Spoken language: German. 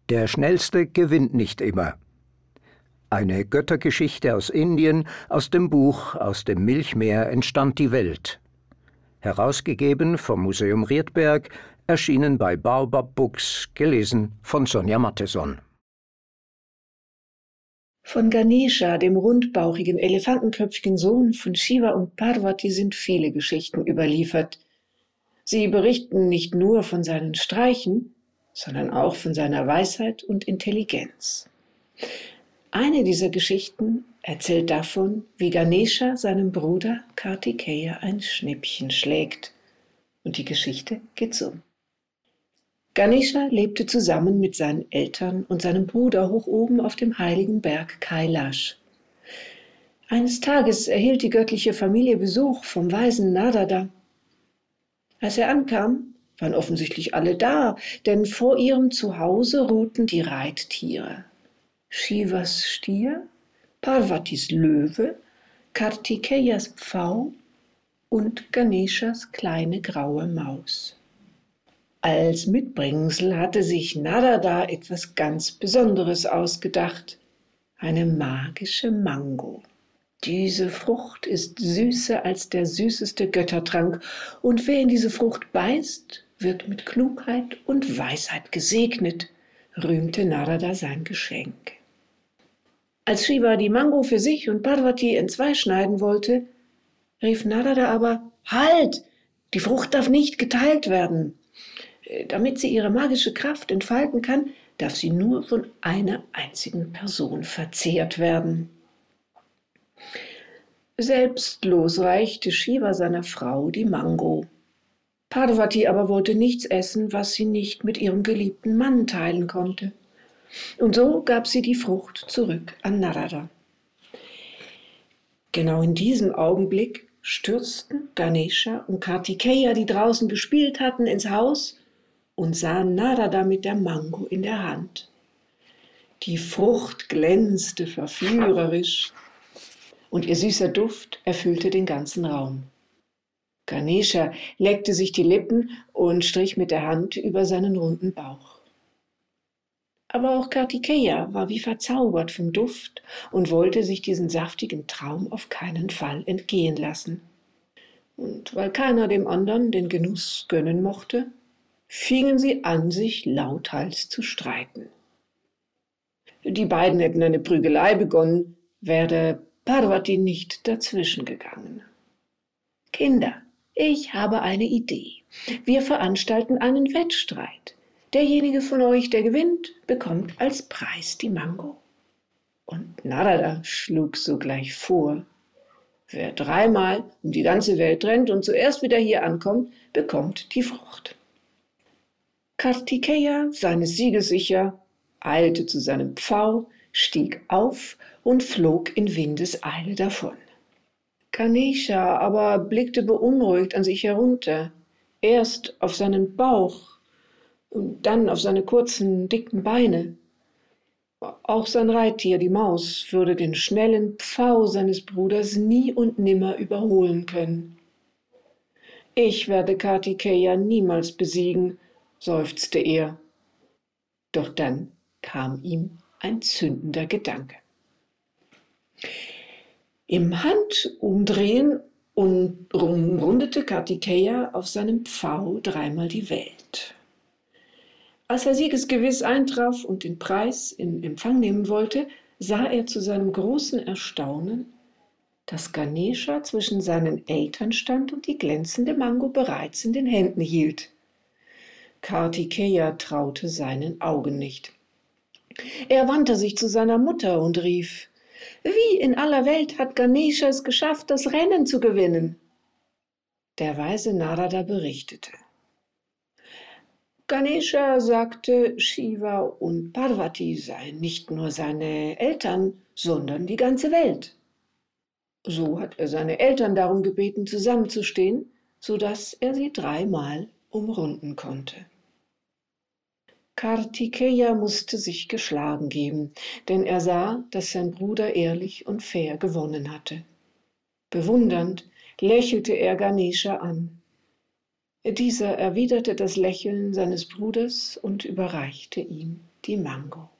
Der Schnellste gewinnt nicht immer. Eine Göttergeschichte aus Indien, aus dem Buch Aus dem Milchmeer entstand die Welt. Herausgegeben vom Museum Riedberg, erschienen bei Baobab Books, gelesen von Sonja Mattesson. Von Ganesha, dem rundbauchigen, elefantenköpfigen Sohn von Shiva und Parvati, sind viele Geschichten überliefert. Sie berichten nicht nur von seinen Streichen, sondern auch von seiner Weisheit und Intelligenz. Eine dieser Geschichten erzählt davon, wie Ganesha seinem Bruder Kartikeya ein Schnippchen schlägt. Und die Geschichte geht so. Ganesha lebte zusammen mit seinen Eltern und seinem Bruder hoch oben auf dem heiligen Berg Kailash. Eines Tages erhielt die göttliche Familie Besuch vom weisen Narada. Als er ankam, waren offensichtlich alle da, denn vor ihrem Zuhause ruhten die Reittiere. Shivas Stier, Parvatis Löwe, Kartikeyas Pfau und Ganeshas kleine graue Maus. Als Mitbringsel hatte sich Narada etwas ganz Besonderes ausgedacht: eine magische Mango. Diese Frucht ist süßer als der süßeste Göttertrank, und wer in diese Frucht beißt, wird mit Klugheit und Weisheit gesegnet, rühmte Narada sein Geschenk. Als Shiva die Mango für sich und Parvati entzwei schneiden wollte, rief Narada aber: Halt! Die Frucht darf nicht geteilt werden. Damit sie ihre magische Kraft entfalten kann, darf sie nur von einer einzigen Person verzehrt werden. Selbstlos reichte Shiva seiner Frau die Mango. Parvati aber wollte nichts essen, was sie nicht mit ihrem geliebten Mann teilen konnte. Und so gab sie die Frucht zurück an Narada. Genau in diesem Augenblick stürzten Ganesha und Kartikeya, die draußen gespielt hatten, ins Haus und sahen Narada mit der Mango in der Hand. Die Frucht glänzte verführerisch und ihr süßer Duft erfüllte den ganzen Raum. Ganesha leckte sich die Lippen und strich mit der Hand über seinen runden Bauch. Aber auch Kartikeya war wie verzaubert vom Duft und wollte sich diesen saftigen Traum auf keinen Fall entgehen lassen. Und weil keiner dem anderen den Genuss gönnen mochte, fingen sie an, sich lauthals zu streiten. Die beiden hätten eine Prügelei begonnen, wäre Parvati nicht dazwischen gegangen. Kinder, ich habe eine Idee. Wir veranstalten einen Wettstreit. Derjenige von euch, der gewinnt, bekommt als Preis die Mango. Und Narada schlug sogleich vor: Wer 3-mal um die ganze Welt rennt und zuerst wieder hier ankommt, bekommt die Frucht. Kartikeya, seines Sieges sicher, eilte zu seinem Pfau, stieg auf und flog in Windeseile davon. Ganesha aber blickte beunruhigt an sich herunter, erst auf seinen Bauch und dann auf seine kurzen, dicken Beine. Auch sein Reittier, die Maus, würde den schnellen Pfau seines Bruders nie und nimmer überholen können. Ich werde Kartikeya niemals besiegen, seufzte er. Doch dann kam ihm ein zündender Gedanke. Im Handumdrehen umrundete Kartikeya auf seinem Pfau 3-mal die Welt. Als er siegesgewiss eintraf und den Preis in Empfang nehmen wollte, sah er zu seinem großen Erstaunen, dass Ganesha zwischen seinen Eltern stand und die glänzende Mango bereits in den Händen hielt. Kartikeya traute seinen Augen nicht. Er wandte sich zu seiner Mutter und rief: Wie in aller Welt hat Ganesha es geschafft, das Rennen zu gewinnen? Der weise Narada berichtete: Ganesha sagte, Shiva und Parvati seien nicht nur seine Eltern, sondern die ganze Welt. So hat er seine Eltern darum gebeten, zusammenzustehen, sodass er sie 3-mal umrunden konnte. Kartikeya musste sich geschlagen geben, denn er sah, dass sein Bruder ehrlich und fair gewonnen hatte. Bewundernd lächelte er Ganesha an. Dieser erwiderte das Lächeln seines Bruders und überreichte ihm die Mango.